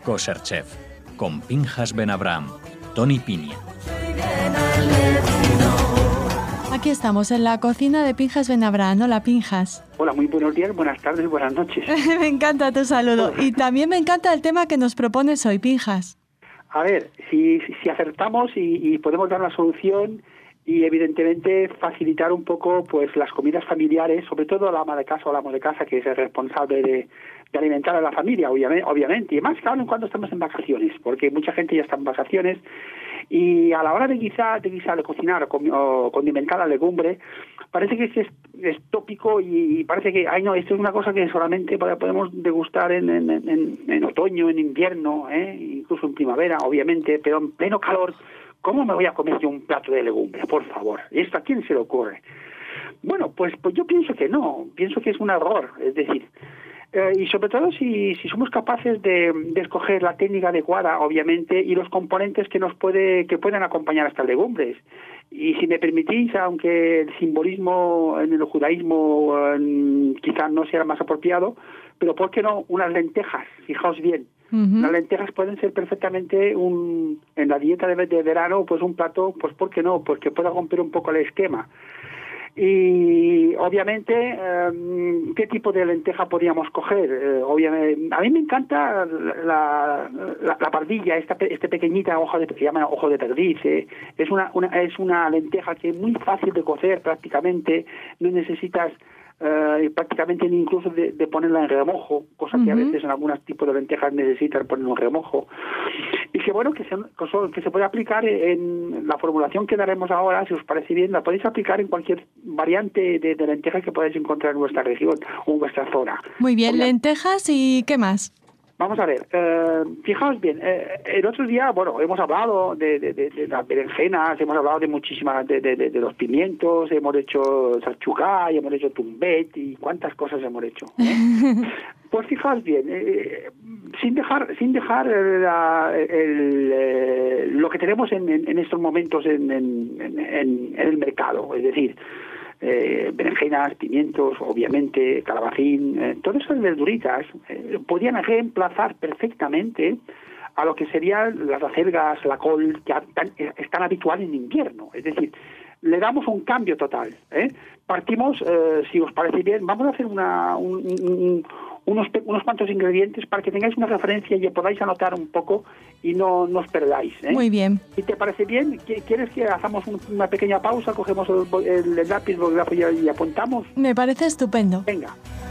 Kosher Chef, con Pinchas Ben Abraham, Tony Piña. Aquí estamos en la cocina de Pinchas Ben Abraham. Hola, Pinchas. Hola, muy buenos días, buenas tardes, buenas noches. Me encanta tu saludo. Y también me encanta el tema que nos propones hoy, Pinchas. A ver, si acertamos y podemos dar una solución y evidentemente facilitar un poco pues las comidas familiares, sobre todo la ama de casa o el amo de casa, que es el responsable de alimentar a la familia, obviamente, y más claro cuando estamos en vacaciones, porque mucha gente ya está en vacaciones y a la hora de guisar, de cocinar o condimentar la legumbre, parece que es tópico y parece que, esto es una cosa que solamente podemos degustar en otoño, en invierno, incluso en primavera, obviamente, pero en pleno calor. ¿Cómo me voy a comer yo un plato de legumbre? Por favor, ¿esto a quién se le ocurre? Bueno, pues yo pienso que no, pienso que es un error, es decir, y sobre todo si somos capaces de escoger la técnica adecuada, obviamente, y los componentes que pueden acompañar a estas legumbres. Y si me permitís, aunque el simbolismo en el judaísmo quizás no sea más apropiado, pero ¿por qué no unas lentejas? Fijaos bien. Las lentejas pueden ser perfectamente en la dieta de verano, pues un plato, pues ¿por qué no? Porque puede romper un poco el esquema. Y obviamente, ¿qué tipo de lenteja podríamos coger? Obviamente, a mí me encanta la pardilla, este pequeñita que llaman ojo de perdiz. Es una lenteja que es muy fácil de cocer prácticamente, no necesitas prácticamente ni incluso de ponerla en remojo, cosa que a veces en algunos tipos de lentejas necesitan poner un remojo, y que bueno, que se puede aplicar en la formulación que daremos ahora. Si os parece bien, la podéis aplicar en cualquier variante de lenteja que podáis encontrar en vuestra región o en vuestra zona. Muy bien, lentejas y ¿qué más? Vamos a ver, fijaos bien, el otro día, hemos hablado de las berenjenas, hemos hablado de muchísimas, de los pimientos, hemos hecho salchucay, hemos hecho tumbet y cuántas cosas hemos hecho. Pues fijaos bien, sin dejar lo que tenemos en estos momentos en el mercado, es decir, berenjenas, pimientos, obviamente, calabacín, todas esas verduritas podían reemplazar perfectamente a lo que serían las acelgas, la col, que es tan habitual en invierno. Es decir, le damos un cambio total. Partimos, si os parece bien, vamos a hacer unos cuantos ingredientes para que tengáis una referencia y podáis anotar un poco y no os perdáis. Muy bien. Si te parece bien, ¿quieres que hagamos una pequeña pausa, cogemos el lápiz, el bolígrafo y apuntamos? Me parece estupendo. Venga.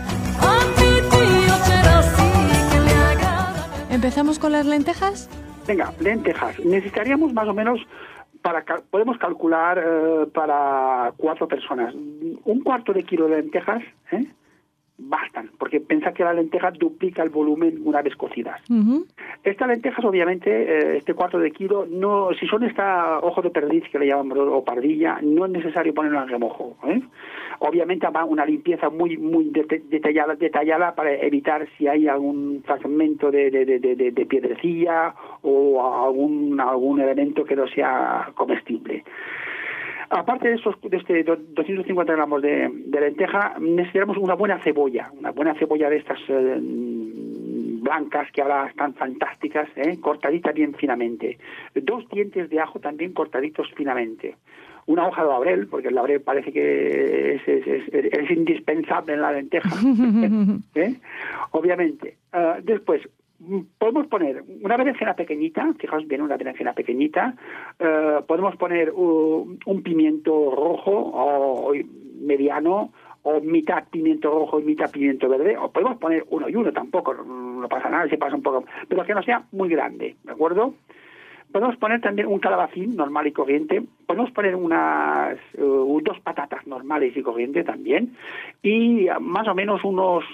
¿Empezamos con las lentejas? Venga, lentejas. Necesitaríamos más o menos, podemos calcular para 4 personas. 1/4 de kilo de lentejas, bastan, porque piensa que la lenteja duplica el volumen una vez cocidas. Estas lentejas, obviamente, este 1/4 de kilo, no, si son esta ojo de perdiz que le llamamos o pardilla, no es necesario ponerlo en remojo. Obviamente va una limpieza muy detallada para evitar si hay algún fragmento de piedrecilla o algún elemento que no sea comestible. Aparte de 250 gramos de lenteja, necesitamos una buena cebolla de estas blancas que ahora están fantásticas, cortaditas bien finamente. 2 dientes de ajo también cortaditos finamente. Una hoja de laurel, porque el laurel parece que es indispensable en la lenteja. Obviamente. Después, podemos poner una berenjena pequeñita, fijaos bien, una berenjena pequeñita, podemos poner un pimiento rojo o mediano, o mitad pimiento rojo y mitad pimiento verde, o podemos poner uno y uno, tampoco, no pasa nada, se pasa un poco, pero que no sea muy grande, ¿de acuerdo? Podemos poner también un calabacín normal y corriente, podemos poner 2 patatas normales y corrientes también, y más o menos unos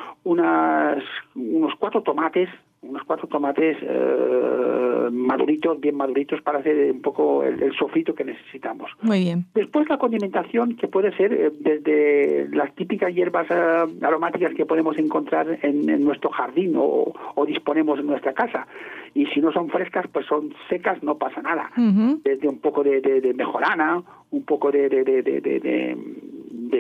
4 tomates, maduritos, bien maduritos, para hacer un poco el sofrito que necesitamos. Muy bien. Después la condimentación, que puede ser desde las típicas hierbas aromáticas que podemos encontrar en nuestro jardín o disponemos en nuestra casa. Y si no son frescas, pues son secas, no pasa nada. Desde un poco de mejorana, un poco de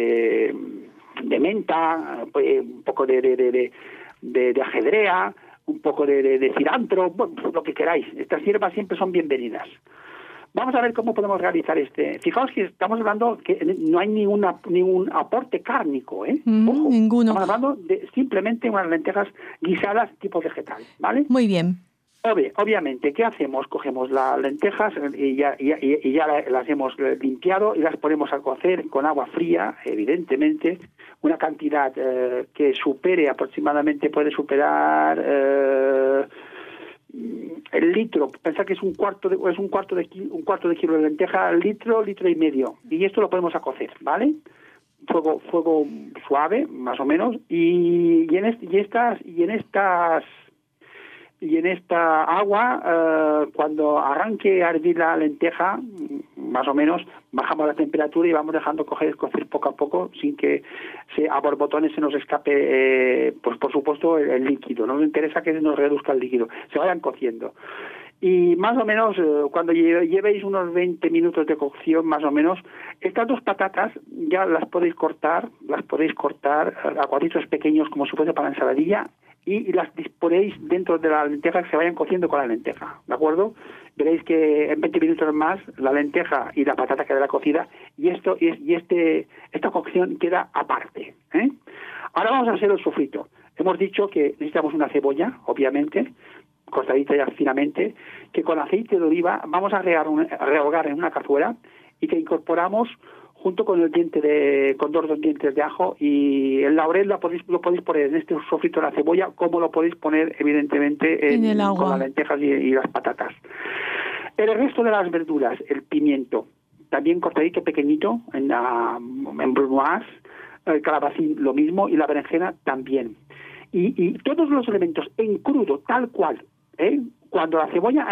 menta, un poco de ajedrea, un poco de cilantro, bueno, lo que queráis. Estas hierbas siempre son bienvenidas. Vamos a ver cómo podemos realizar Fijaos que estamos hablando que no hay ningún aporte cárnico, ¿eh? Ojo, ninguno. Estamos hablando de simplemente unas lentejas guisadas tipo vegetal, ¿vale? Muy bien. Obviamente, ¿qué hacemos? Cogemos las lentejas y ya las hemos limpiado y las ponemos a cocer con agua fría, evidentemente, una cantidad que supere aproximadamente, puede superar el litro. Pensad que es un cuarto de kilo de lenteja, litro y medio, y esto lo ponemos a cocer, ¿vale? Fuego suave, más o menos, y en esta agua, cuando arranque a hervir la lenteja, más o menos, bajamos la temperatura y vamos dejando cocer poco a poco, sin que a borbotones se nos escape, pues por supuesto, el líquido. No nos interesa que se nos reduzca el líquido, se vayan cociendo. Y más o menos, cuando llevéis unos 20 minutos de cocción, más o menos, estas dos patatas ya las podéis cortar a cuadritos pequeños, como si fuese para la ensaladilla, y las disponéis dentro de la lenteja, que se vayan cociendo con la lenteja, ¿de acuerdo? Veréis que en 20 minutos más la lenteja y la patata quedará cocida, y esta cocción queda aparte, ¿eh? Ahora vamos a hacer el sofrito. Hemos dicho que necesitamos una cebolla, obviamente, cortadita ya finamente, que con aceite de oliva vamos a rehogar en una cazuela y que incorporamos junto con con 2 dientes de ajo, y el laurel lo podéis poner en este sofrito de la cebolla, como lo podéis poner evidentemente en el agua, con las lentejas y las patatas. El resto de las verduras, el pimiento, también cortadito pequeñito en brunoise, el calabacín lo mismo, y la berenjena también. Y todos los elementos en crudo, tal cual, cuando la cebolla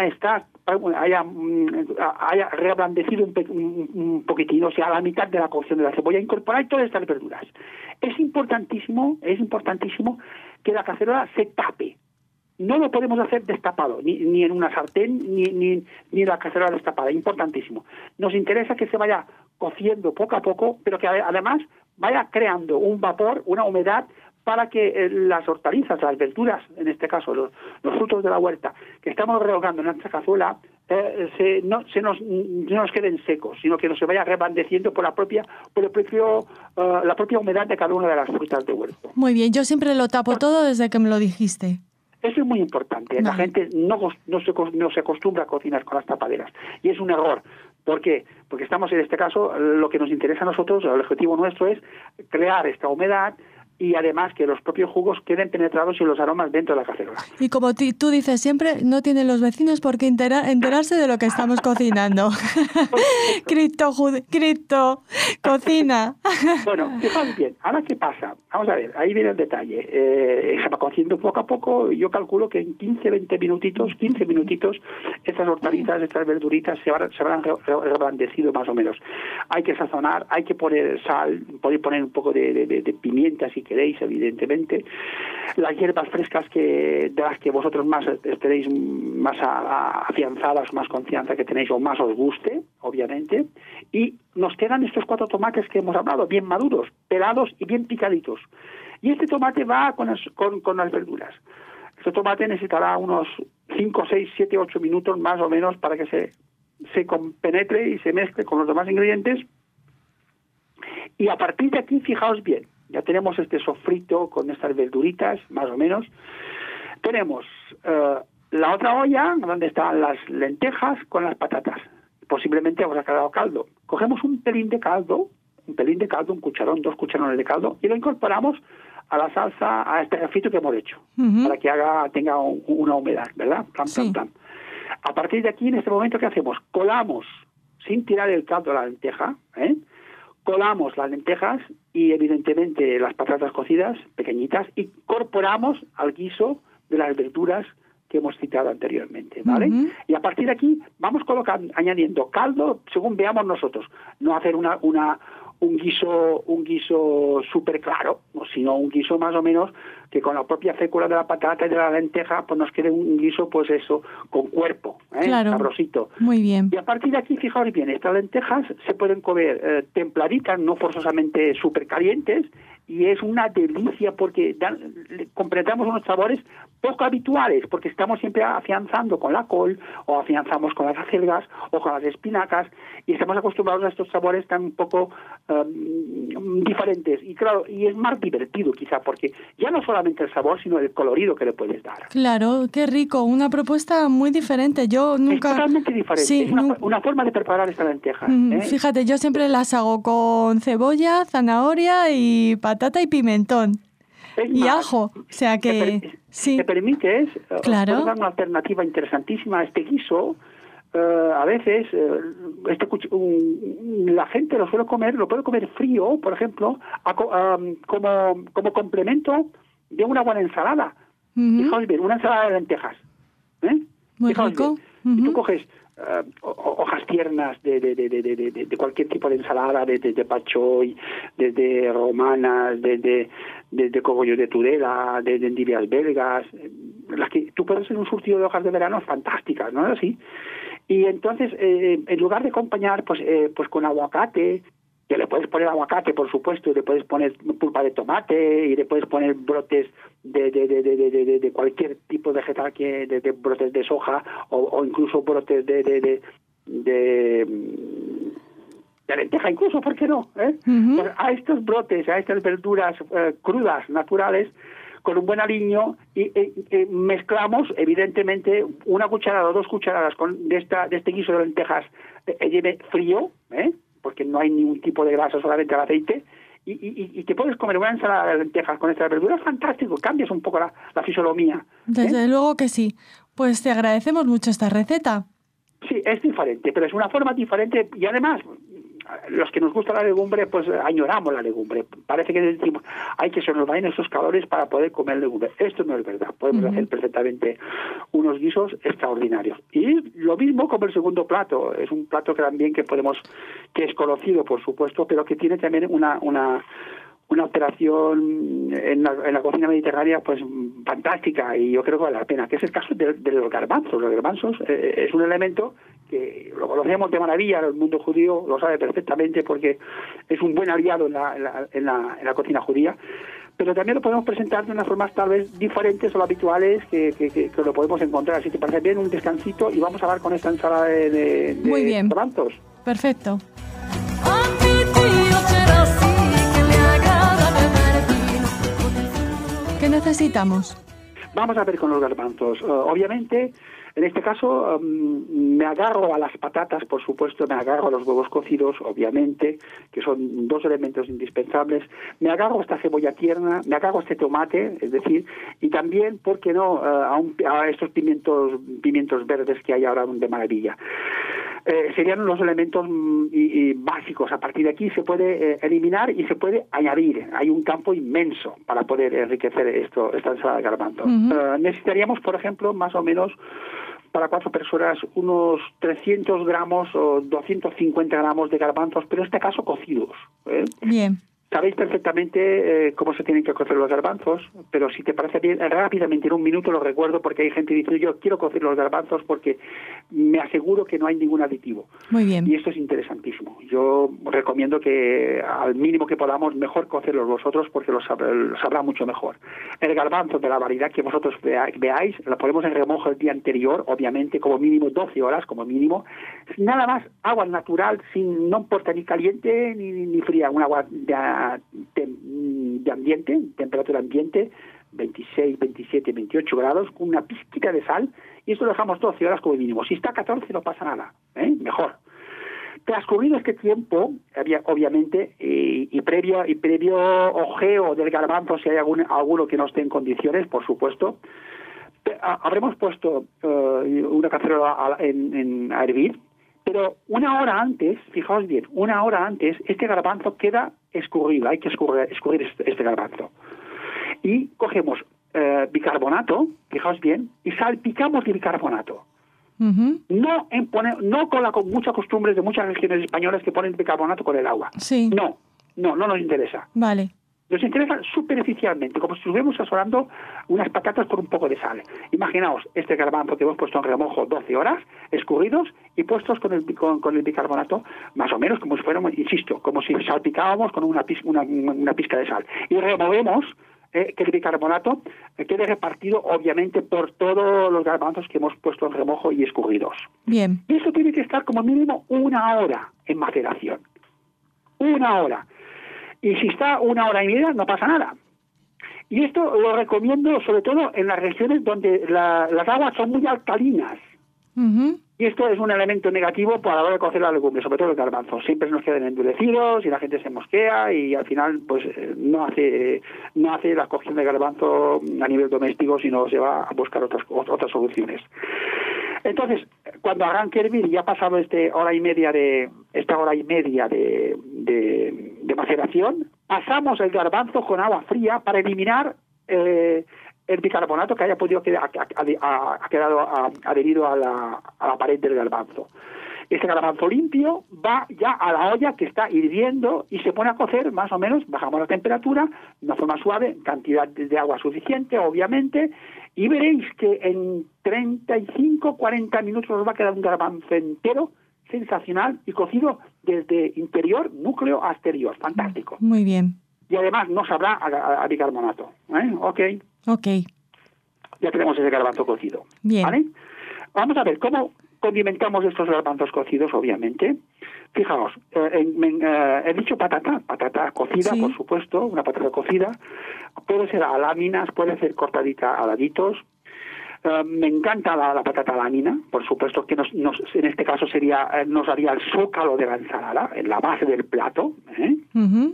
haya reblandecido un poquitín, o sea, a la mitad de la cocción de la cebolla, incorporar todas estas verduras. Es importantísimo que la cacerola se tape. No lo podemos hacer destapado, ni en una sartén, ni la cacerola destapada. Importantísimo. Nos interesa que se vaya cociendo poco a poco, pero que además vaya creando un vapor, una humedad, para que las hortalizas, las verduras, en este caso los frutos de la huerta, que estamos rehogando en nuestra cazuela, no nos queden secos, sino que no se vaya reblandeciendo por la propia humedad de cada una de las frutas de huerto. Muy bien, yo siempre lo tapo todo desde que me lo dijiste. Eso es muy importante. La gente no se acostumbra a cocinar con las tapaderas, y es un error. ¿Por qué? Porque estamos, en este caso, lo que nos interesa a nosotros, el objetivo nuestro es crear esta humedad, y además que los propios jugos queden penetrados y los aromas dentro de la cacerola. Y como tú dices siempre, no tienen los vecinos por qué enterarse de lo que estamos cocinando. Cristo, cocina. Bueno, fijaos bien, ahora ¿qué pasa? Vamos a ver, ahí viene el detalle. Se va cociendo poco a poco, yo calculo que en 15 minutitos, estas hortalizas, estas verduritas se habrán reblandecido más o menos. Hay que sazonar, hay que poner sal, podéis poner un poco de pimienta si queréis, evidentemente. Las hierbas frescas de las que vosotros más estaréis más afianzadas, más confianza que tenéis, o más os guste, obviamente. Y nos quedan estos 4 tomates que hemos hablado, bien maduros, pelados y bien picaditos. Y este tomate va con las verduras. Este tomate necesitará unos 5, 6, 7, 8 minutos más o menos para que se compenetre y se mezcle con los demás ingredientes. Y a partir de aquí, fijaos bien, ya tenemos este sofrito con estas verduritas, más o menos. Tenemos la otra olla donde están las lentejas con las patatas. Posiblemente os ha quedado caldo. Cogemos un pelín de caldo, un cucharón, 2 cucharones de caldo, y lo incorporamos a la salsa, a este refrito que hemos hecho, para que tenga una humedad, ¿verdad? Plan. A partir de aquí, en este momento, ¿qué hacemos? Colamos, sin tirar el caldo a la lenteja, colamos las lentejas y evidentemente las patatas cocidas, pequeñitas, y incorporamos al guiso de las verduras que hemos citado anteriormente, ¿vale? Y a partir de aquí vamos añadiendo caldo según veamos nosotros. No hacer un guiso súper claro, sino un guiso más o menos que con la propia fécula de la patata y de la lenteja pues nos quede un guiso, pues eso, con cuerpo, claro, sabrosito. Muy bien. Y a partir de aquí, fijaos bien, estas lentejas se pueden comer templaditas, no forzosamente súper calientes, y es una delicia porque completamos unos sabores poco habituales, porque estamos siempre afianzando con la col, o afianzamos con las acelgas, o con las espinacas, y estamos acostumbrados a estos sabores tan poco diferentes. Y claro, y es más divertido quizá, porque ya no solamente el sabor, sino el colorido que le puedes dar. Claro, qué rico, una propuesta muy diferente. Yo nunca... Es totalmente diferente, Sí, es una forma de preparar estas lentejas. Fíjate, yo siempre las hago con cebolla, zanahoria y patata y pimentón. Y ajo, o sea que sí. Te permites, claro, puedes dar una alternativa interesantísima a este guiso. A veces la gente lo puede comer frío, por ejemplo, como complemento de una buena ensalada. Fijaos bien, una ensalada de lentejas. Muy Fijaos rico. bien. Y tú coges hojas tiernas de cualquier tipo de ensalada, de pachoy, de romanas, de cogollos de Tudela, de endivias belgas, las que tú puedes hacer un surtido de hojas de verano fantásticas, ¿no es así? Y entonces, en lugar de acompañar pues con aguacate, que le puedes poner aguacate, por supuesto, y le puedes poner pulpa de tomate, y le puedes poner brotes de cualquier tipo de vegetal, de brotes de soja, o incluso brotes de lenteja, incluso, ¿por qué no? Pues a estos brotes, a estas verduras crudas, naturales, con un buen aliño, y mezclamos, evidentemente, una cucharada o 2 cucharadas de este guiso de lentejas lleve frío, porque no hay ningún tipo de grasa, solamente el aceite, y te puedes comer una ensalada de lentejas con estas verduras, fantástico, cambias un poco la fisonomía. Desde luego que sí. Pues te agradecemos mucho esta receta. Sí, es diferente, pero es una forma diferente, y además, los que nos gusta la legumbre, pues añoramos la legumbre. Parece que decimos, que se nos vayan esos calores para poder comer legumbre. Esto no es verdad. Podemos hacer perfectamente unos guisos extraordinarios. Y lo mismo como el segundo plato. Es un plato que también que es conocido, por supuesto, pero que tiene también una alteración en la cocina mediterránea pues fantástica, y yo creo que vale la pena, que es el caso de los garbanzos. Los garbanzos es un elemento que lo conocemos de maravilla, el mundo judío lo sabe perfectamente porque es un buen aliado en la cocina judía, pero también lo podemos presentar de unas formas tal vez diferentes o lo habituales que lo podemos encontrar. Si te parece bien, un descansito y vamos a hablar con esta ensalada de Muy bien. garbanzos. Perfecto. ¿Qué necesitamos? Vamos a ver con los garbanzos. Obviamente, en este caso, me agarro a las patatas, por supuesto, me agarro a los huevos cocidos, obviamente, que son 2 elementos indispensables. Me agarro a esta cebolla tierna, me agarro a este tomate, es decir, y también, ¿por qué no?, a estos pimientos verdes que hay ahora de maravilla. Serían los elementos básicos. A partir de aquí se puede eliminar y se puede añadir. Hay un campo inmenso para poder enriquecer esta ensalada de garbanzos. Necesitaríamos, por ejemplo, más o menos para 4 personas unos 300 gramos o 250 gramos de garbanzos, pero en este caso cocidos. Bien. Sabéis perfectamente cómo se tienen que cocer los garbanzos, pero si te parece bien, rápidamente, en un minuto lo recuerdo, porque hay gente que dice, yo quiero cocer los garbanzos porque me aseguro que no hay ningún aditivo. Muy bien. Y esto es interesantísimo. Yo recomiendo que al mínimo que podamos, mejor cocerlos vosotros porque los sabrá mucho mejor. El garbanzo, de la variedad que vosotros veáis, lo ponemos en remojo el día anterior, obviamente, como mínimo 12 horas, como mínimo. Nada más, agua natural, no importa ni caliente ni fría, un agua de ambiente, temperatura ambiente, 26, 27, 28 grados, con una pizquita de sal, y esto lo dejamos 12 horas como mínimo. Si está a 14 no pasa nada, mejor. Transcurrido este tiempo, obviamente, y previo ojeo del garbanzo, si hay alguno que no esté en condiciones, por supuesto, habremos puesto una cacerola a hervir, pero una hora antes, fijaos bien, una hora antes, este garbanzo queda escurrido, hay que escurrir este garbanzo. Y cogemos bicarbonato, fijaos bien, y salpicamos de bicarbonato. No con muchas costumbres de muchas regiones españolas que ponen bicarbonato con el agua. Sí. No nos interesa. Vale. Nos interesa superficialmente, como si estuviéramos asolando unas patatas con un poco de sal. Imaginaos este garbanzo que hemos puesto en remojo 12 horas, escurridos y puestos con el bicarbonato, más o menos como si fuéramos, insisto, como si salpicábamos con una pizca de sal. Y removemos que el bicarbonato quede repartido, obviamente, por todos los garbanzos que hemos puesto en remojo y escurridos. Bien. Y eso tiene que estar como mínimo 1 hora en maceración. 1 hora. Y si está 1 hora y media, no pasa nada. Y esto lo recomiendo sobre todo en las regiones donde las aguas son muy alcalinas. Uh-huh. Y esto es un elemento negativo para la hora de cocer las legumbres, sobre todo los garbanzos. Siempre nos quedan endurecidos y la gente se mosquea y al final pues no hace la cocción de garbanzo a nivel doméstico, sino se va a buscar otras soluciones. Entonces, cuando arranque a hervir, ya ha pasado esta hora y media de maceración, pasamos el garbanzo con agua fría para eliminar el bicarbonato que haya podido ha quedado adherido a la pared del garbanzo. Este garbanzo limpio va ya a la olla que está hirviendo y se pone a cocer más o menos, bajamos la temperatura, de una forma suave, cantidad de agua suficiente, obviamente, y veréis que en 35-40 minutos os va a quedar un garbanzo entero, sensacional y cocido desde interior, núcleo a exterior. Fantástico. Muy bien. Y además no sabrá a bicarbonato. Ok. Ya tenemos ese garbanzo cocido. Bien. ¿Vale? Vamos a ver cómo condimentamos estos garbanzos cocidos, obviamente. Fijaos, he dicho patata cocida, sí. Por supuesto, una patata cocida. Puede ser a láminas, puede ser cortadita a daditos. Me encanta la patata lámina, por supuesto que en este caso nos haría el zócalo de la ensalada, en la base del plato. Uh-huh.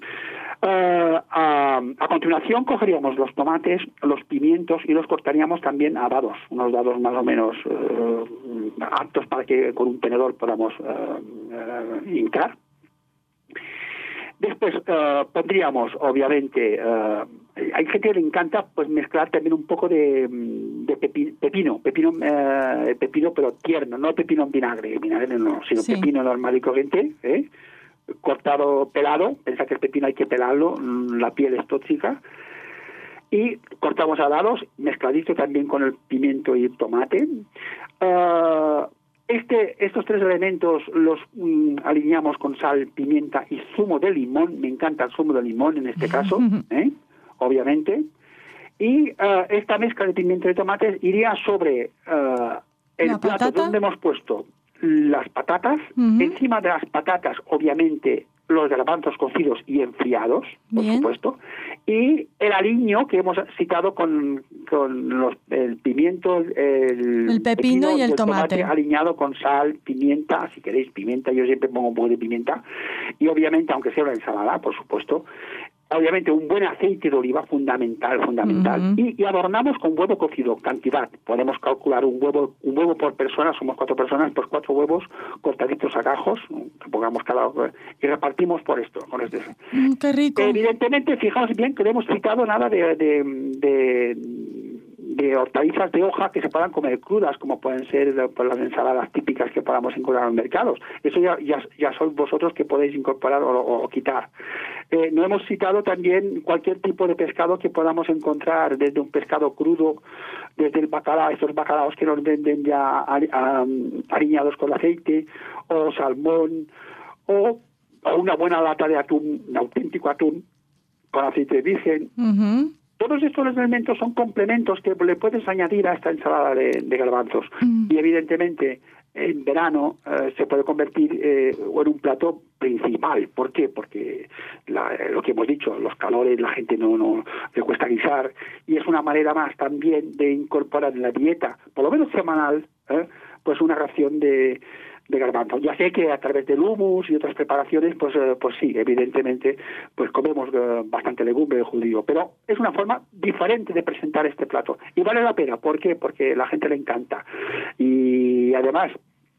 A continuación cogeríamos los tomates, los pimientos y los cortaríamos también a dados, unos dados más o menos aptos para que con un tenedor podamos hincar. Después pondríamos, obviamente, hay gente que le encanta pues mezclar también un poco de pepino pero tierno, no pepino en vinagre no, sino sí. Pepino normal y corriente, cortado, pelado, pensad que el pepino hay que pelarlo, la piel es tóxica, y cortamos a dados, mezcladito también con el pimiento y el tomate. Estos 3 elementos los alineamos con sal, pimienta y zumo de limón. Me encanta el zumo de limón en este caso, obviamente. Y esta mezcla de pimiento y tomates iría sobre el plato donde hemos puesto las patatas. Uh-huh. Encima de las patatas, obviamente, los garbanzos cocidos y enfriados, por supuesto, y el aliño que hemos citado con el pimiento, el pepino y el tomate aliñado con sal, pimienta, si queréis pimienta, yo siempre pongo un poco de pimienta, y obviamente, aunque sea una ensalada, por supuesto, obviamente un buen aceite de oliva fundamental. Uh-huh. Y adornamos con huevo cocido, cantidad. Podemos calcular un huevo por persona, somos 4 personas, pues 4 huevos cortaditos a gajos, que pongamos y repartimos con esto. ¡Qué rico! Evidentemente, fijaos bien que no hemos citado nada de hortalizas de hoja que se puedan comer crudas, como pueden ser las ensaladas típicas que podamos encontrar en los mercados. Eso ya sois vosotros que podéis incorporar o quitar. No hemos citado también cualquier tipo de pescado que podamos encontrar, desde un pescado crudo, desde el bacalao, estos bacalaos que nos venden ya aliñados con aceite, o salmón, o una buena lata de atún, un auténtico atún con aceite virgen. Uh-huh. Todos estos elementos son complementos que le puedes añadir a esta ensalada de garbanzos. Y evidentemente en verano se puede convertir en un plato principal. ¿Por qué? Porque lo que hemos dicho, los calores, la gente no le cuesta guisar, y es una manera más también de incorporar en la dieta, por lo menos semanal, pues una ración de garbanzo. Ya sé que a través del hummus y otras preparaciones, pues sí, evidentemente, pues comemos bastante legumbre judío, pero es una forma diferente de presentar este plato. Y vale la pena. ¿Por qué? Porque a la gente le encanta. Y además,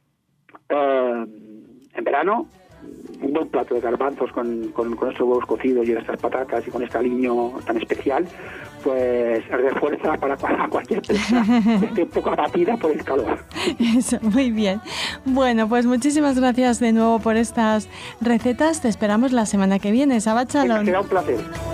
en verano, un buen plato de garbanzos con estos huevos cocidos y estas patatas y con este aliño tan especial, pues refuerza para cualquier persona que esté un poco abatida por el calor. Eso, muy bien. Bueno, pues muchísimas gracias de nuevo por estas recetas. Te esperamos la semana que viene. Shabbat Shalom. Será un placer.